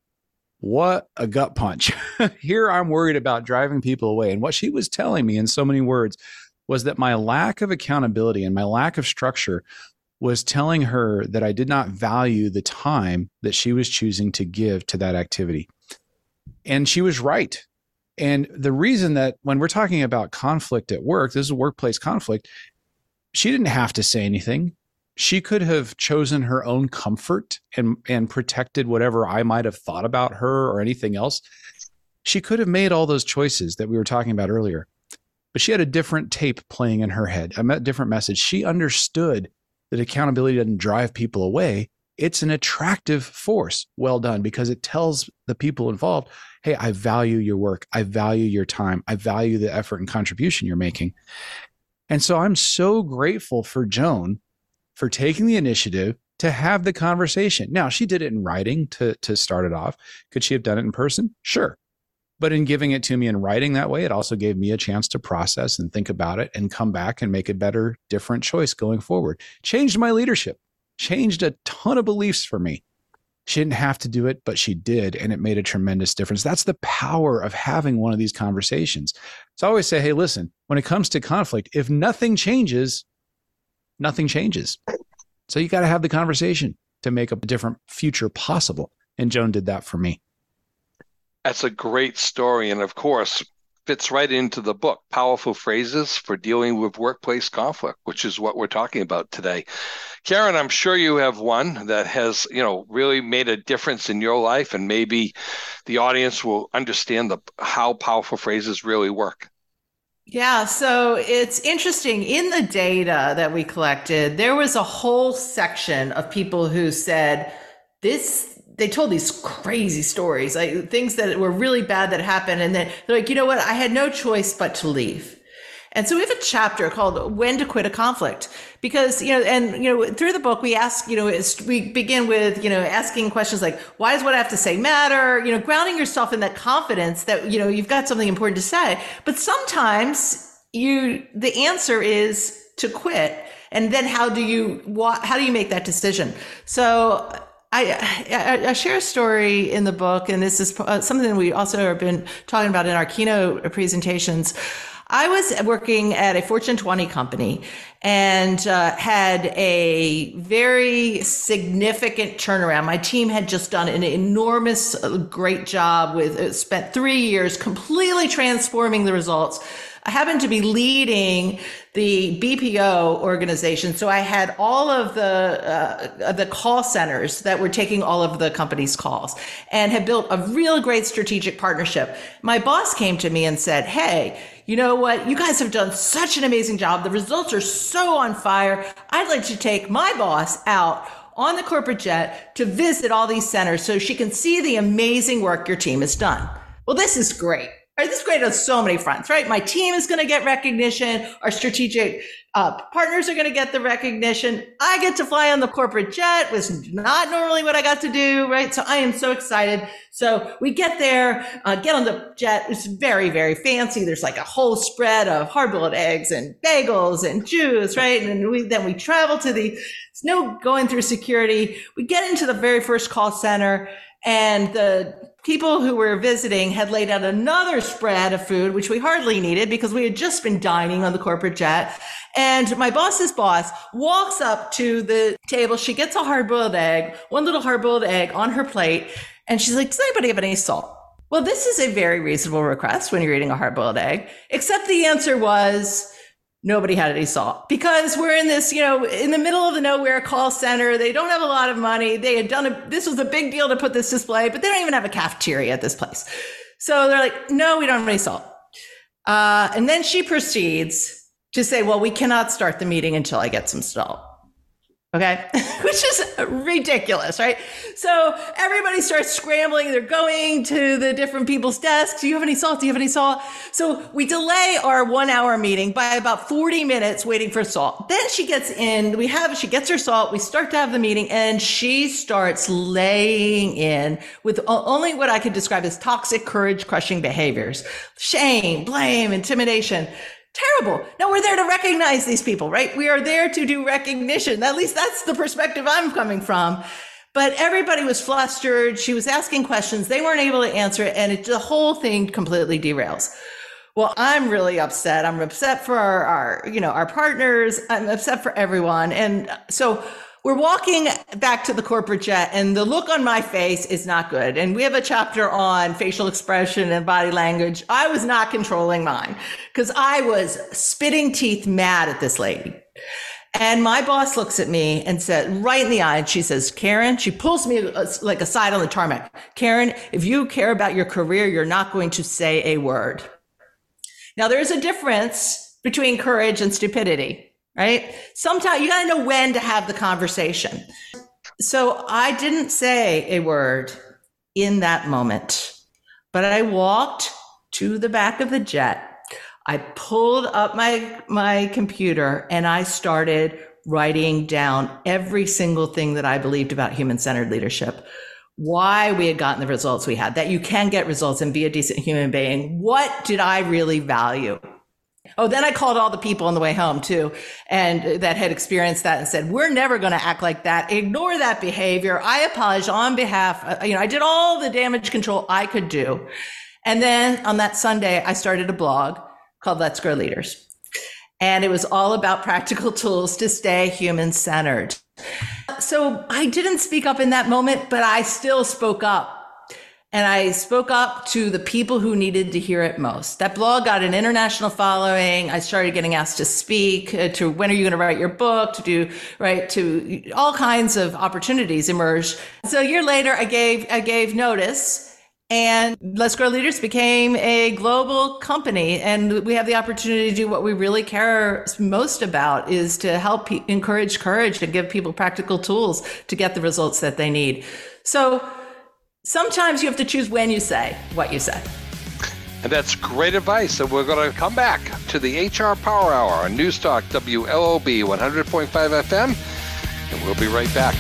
What a gut punch. Here I'm worried about driving people away. And what she was telling me in so many words was that my lack of accountability and my lack of structure was telling her that I did not value the time that she was choosing to give to that activity. And she was right. And the reason that when we're talking about conflict at work, this is a workplace conflict, she didn't have to say anything. She could have chosen her own comfort and, and protected whatever I might have thought about her or anything else. She could have made all those choices that we were talking about earlier, but she had a different tape playing in her head, a different message. She understood that accountability doesn't drive people away. It's an attractive force. Well done, because it tells the people involved, hey, I value your work. I value your time. I value the effort and contribution you're making. And so I'm so grateful for Joan for taking the initiative to have the conversation. Now, she did it in writing to, to start it off. Could she have done it in person? Sure. But in giving it to me in writing that way, it also gave me a chance to process and think about it and come back and make a better, different choice going forward. Changed my leadership, changed a ton of beliefs for me. She didn't have to do it, but she did, and it made a tremendous difference. That's the power of having one of these conversations. So I always say, hey, listen, when it comes to conflict, if nothing changes, nothing changes. So you got to have the conversation to make a different future possible. And Joan did that for me. That's a great story. And of course, fits right into the book, Powerful Phrases for Dealing with Workplace Conflict, which is what we're talking about today. Karen, I'm sure you have one that has, you know, really made a difference in your life, and maybe the audience will understand the how powerful phrases really work. Yeah, so it's interesting. In the data that we collected, there was a whole section of people who said this, they told these crazy stories, like things that were really bad that happened. And then they're like, you know what? I had no choice but to leave. And so we have a chapter called When to Quit a Conflict, because, you know, and, you know, through the book, we ask, you know, we begin with, you know, asking questions like, why does what I have to say matter? You know, grounding yourself in that confidence that, you know, you've got something important to say. But sometimes you, the answer is to quit. And then how do you, how do you make that decision? So I, I, I share a story in the book, and this is something we also have been talking about in our keynote presentations. I was working at a Fortune twenty company and uh, had a very significant turnaround. My team had just done an enormous, uh, great job with, uh, spent three years completely transforming the results. I happened to be leading the B P O organization. So I had all of the uh, the call centers that were taking all of the company's calls, and had built a real great strategic partnership. My boss came to me and said, hey, you know what? You guys have done such an amazing job. The results are so on fire. I'd like to take my boss out on the corporate jet to visit all these centers so she can see the amazing work your team has done. Well, this is great. Right, this is great on so many fronts, right? My team is going to get recognition. Our strategic uh, partners are going to get the recognition. I get to fly on the corporate jet, which is not normally what I got to do, right? So I am so excited. So we get there, uh, get on the jet. It's very, very fancy. There's like a whole spread of hard-boiled eggs and bagels and juice, right? And we, then we travel to the, there's no going through security. We get into the very first call center, and the people who were visiting had laid out another spread of food, which we hardly needed because we had just been dining on the corporate jet. And my boss's boss walks up to the table. She gets a hard-boiled egg, one little hard-boiled egg on her plate. And she's like, does anybody have any salt? Well, this is a very reasonable request when you're eating a hard-boiled egg, except the answer was nobody had any salt, because we're in this, you know, in the middle of the nowhere call center. They don't have a lot of money. They had done a, this was a big deal to put this display, but they don't even have a cafeteria at this place. So they're like, no, we don't have any salt. Uh, and then she proceeds to say, well, we cannot start the meeting until I get some salt. Okay. Which is ridiculous, right? So everybody starts scrambling. They're going to the different people's desks. Do you have any salt? Do you have any salt? So we delay our one hour meeting by about forty minutes waiting for salt. Then she gets in, we have, she gets her salt. We start to have the meeting and she starts laying in with only what I could describe as toxic courage crushing behaviors, shame, blame, intimidation. Terrible. Now we're there to recognize these people, right? We are there to do recognition. At least that's the perspective I'm coming from. But everybody was flustered. She was asking questions. They weren't able to answer it. And it, the whole thing completely derails. Well, I'm really upset. I'm upset for our, our, you know, our partners. I'm upset for everyone. And so we're walking back to the corporate jet and the look on my face is not good. And we have a chapter on facial expression and body language. I was not controlling mine because I was spitting teeth mad at this lady. And my boss looks at me and said, right in the eye, and she says, Karen, she pulls me like aside on the tarmac. Karen, if you care about your career, you're not going to say a word. Now, there's a difference between courage and stupidity. Right? Sometimes you got to know when to have the conversation. So I didn't say a word in that moment, but I walked to the back of the jet. I pulled up my, my computer and I started writing down every single thing that I believed about human-centered leadership. Why we had gotten the results we had, that you can get results and be a decent human being. What did I really value? Oh, then I called all the people on the way home too, and that had experienced that and said, we're never going to act like that. Ignore that behavior. I apologize on behalf. You know, I did all the damage control I could do. And then on that Sunday, I started a blog called Let's Grow Leaders. And it was all about practical tools to stay human-centered. So I didn't speak up in that moment, but I still spoke up. And I spoke up to the people who needed to hear it most. That blog got an international following. I started getting asked to speak, uh, to when are you going to write your book, to do, right, to all kinds of opportunities emerged. So a year later, I gave, I gave notice and Let's Grow Leaders became a global company. And we have the opportunity to do what we really care most about is to help pe- encourage courage and give people practical tools to get the results that they need. So sometimes you have to choose when you say what you say. And that's great advice. And we're going to come back to the H R Power Hour on Newstalk W L O B one hundred point five F M. And we'll be right back.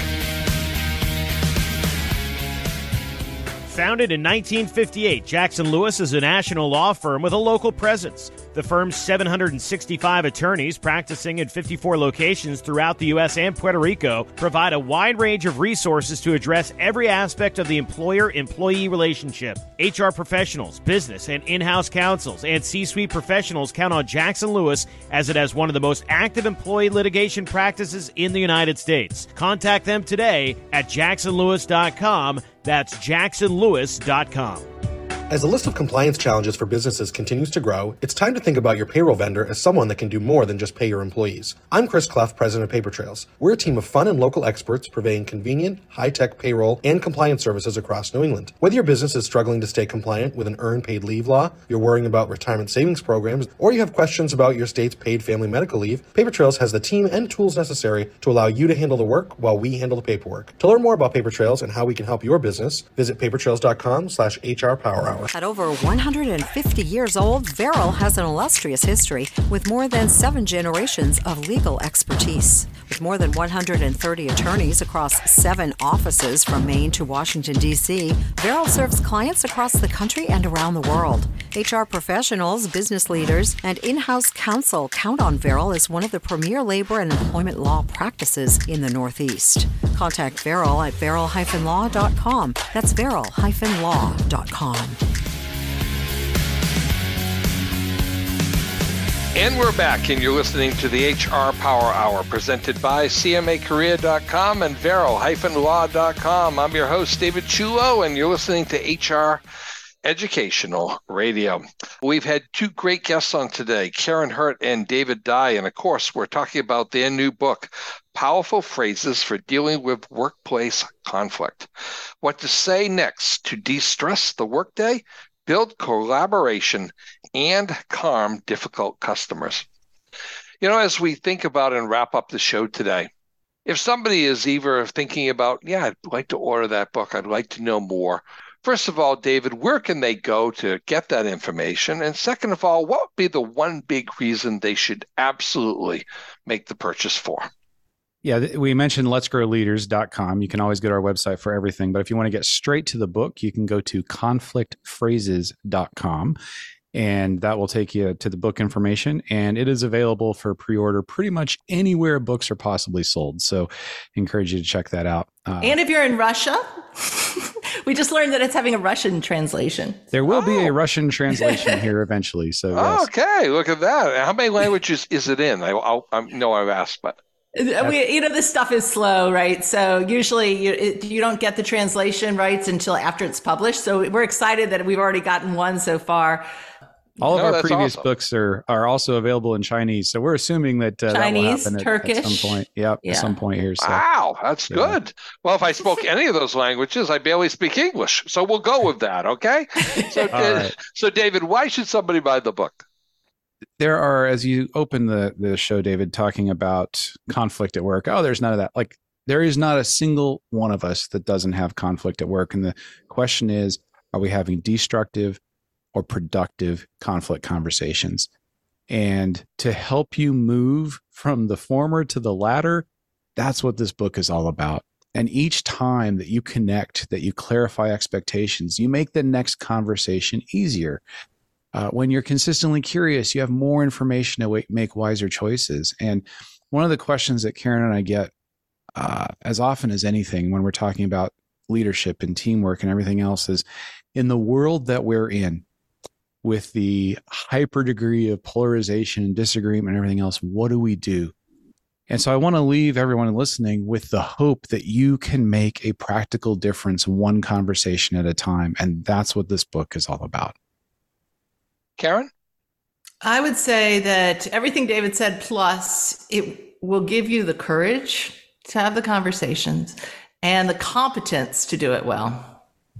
Founded in nineteen fifty-eight, Jackson Lewis is a national law firm with a local presence. The firm's seven hundred sixty-five attorneys practicing in fifty-four locations throughout the U S and Puerto Rico provide a wide range of resources to address every aspect of the employer-employee relationship. H R professionals, business and in-house counsels, and C-suite professionals count on Jackson Lewis as it has one of the most active employee litigation practices in the United States. Contact them today at jackson lewis dot com. That's jackson lewis dot com. As the list of compliance challenges for businesses continues to grow, it's time to think about your payroll vendor as someone that can do more than just pay your employees. I'm Chris Clough, president of Paper Trails. We're a team of fun and local experts purveying convenient, high-tech payroll and compliance services across New England. Whether your business is struggling to stay compliant with an earned paid leave law, you're worrying about retirement savings programs, or you have questions about your state's paid family medical leave, Paper Trails has the team and tools necessary to allow you to handle the work while we handle the paperwork. To learn more about Paper Trails and how we can help your business, visit paper trails dot com slash H R Power Hour. At over one hundred fifty years old, Verrill has an illustrious history with more than seven generations of legal expertise. With more than one hundred thirty attorneys across seven offices from Maine to Washington, D C, Verrill serves clients across the country and around the world. H R professionals, business leaders, and in-house counsel count on Verrill as one of the premier labor and employment law practices in the Northeast. Contact Verrill at verrill dash law dot com. That's verrill dash law dot com. And we're back, and you're listening to the H R Power Hour, presented by C M A career dot com and verrill dash law dot com. I'm your host, David Chulo, and you're listening to H R Educational Radio. We've had two great guests on today, Karen Hurt and David Dye, and of course, we're talking about their new book, Powerful Phrases for Dealing with Workplace Conflict. What to say next to de-stress the workday, build collaboration, and calm difficult customers. You know, as we think about and wrap up the show today, if somebody is either thinking about, yeah, I'd like to order that book, I'd like to know more, first of all, David, where can they go to get that information? And second of all, what would be the one big reason they should absolutely make the purchase for? Yeah, we mentioned lets grow leaders dot com. You can always go to our website for everything. But if you want to get straight to the book, you can go to conflict phrases dot com. And that will take you to the book information. And it is available for pre-order pretty much anywhere books are possibly sold. So I encourage you to check that out. Uh, and if you're in Russia, we just learned that it's having a Russian translation. There will oh. be a Russian translation here eventually. So yes. Okay, look at that. How many languages is it in? I, I'll, I know I've asked, but... We, you know, this stuff is slow, right? So usually you it, you don't get the translation rights until after it's published. So we're excited that we've already gotten one so far. All of no, our previous awesome. books are are also available in Chinese. So we're assuming that uh, Chinese, that will happen Turkish. At, at some point. Yep, Yeah. at some point here. So. Wow, that's Yeah. good. Well, if I spoke any of those languages, I barely speak English. So we'll go with that, okay? So, uh, right. so David, why should somebody buy the book? There are, as you open the, the show, David, talking about conflict at work. Oh, there's none of that. Like, there is not a single one of us that doesn't have conflict at work. And the question is, are we having destructive or productive conflict conversations? And to help you move from the former to the latter, that's what this book is all about. And each time that you connect, that you clarify expectations, you make the next conversation easier. Uh, when you're consistently curious, you have more information to w- make wiser choices. And one of the questions that Karen and I get uh, as often as anything when we're talking about leadership and teamwork and everything else is, in the world that we're in, with the hyper degree of polarization and disagreement and everything else, what do we do? And so I want to leave everyone listening with the hope that you can make a practical difference one conversation at a time. And that's what this book is all about. Karen? I would say that everything David said, plus it will give you the courage to have the conversations and the competence to do it well.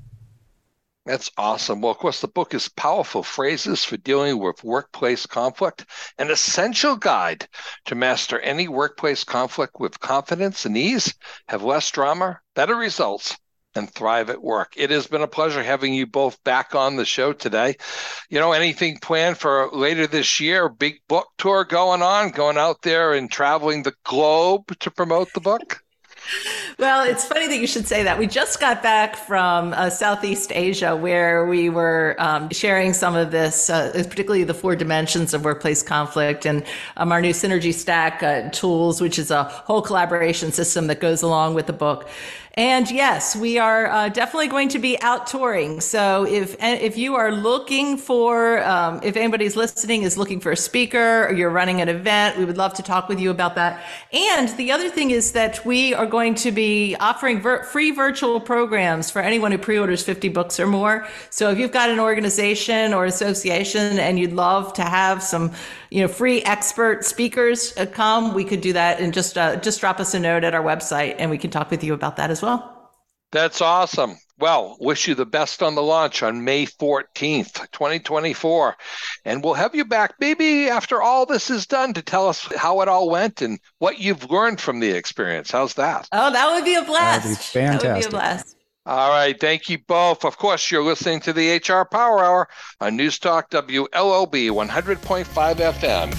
That's awesome. Well, of course, the book is Powerful Phrases for Dealing with Workplace Conflict, an essential guide to master any workplace conflict with confidence and ease, have less drama, better results, and thrive at work. It has been a pleasure having you both back on the show today. You know, anything planned for later this year? Big book tour going on, going out there and traveling the globe to promote the book? Well, it's funny that you should say that. We just got back from uh, Southeast Asia, where we were um, sharing some of this, uh, particularly the four dimensions of workplace conflict and um, our new Synergy Stack uh, tools, which is a whole collaboration system that goes along with the book. And yes, we are uh, definitely going to be out touring. So if if you are looking for, um, if anybody's listening is looking for a speaker or you're running an event, we would love to talk with you about that. And the other thing is that we are going to be offering vir- free virtual programs for anyone who pre-orders fifty books or more. So if you've got an organization or association and you'd love to have some, you know, free expert speakers uh, come, we could do that, and just uh, just drop us a note at our website and we can talk with you about that as well. That's awesome. Well, wish you the best on the launch on May fourteenth, twenty twenty-four. And we'll have you back maybe after all this is done to tell us how it all went and what you've learned from the experience. How's that? Oh, that would be a blast. That'd be fantastic. That would be a blast. All right. Thank you both. Of course, you're listening to the H R Power Hour on News Talk W L O B one hundred point five F M.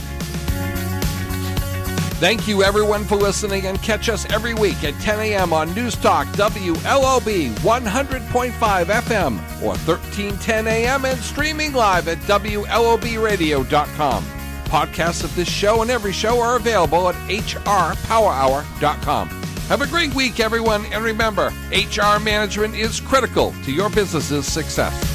Thank you, everyone, for listening, and catch us every week at ten a.m. on News Talk W L O B one hundred point five F M or thirteen ten a.m. and streaming live at W L O B radio dot com. Podcasts of this show and every show are available at H R power hour dot com. Have a great week, everyone, and remember, H R management is critical to your business's success.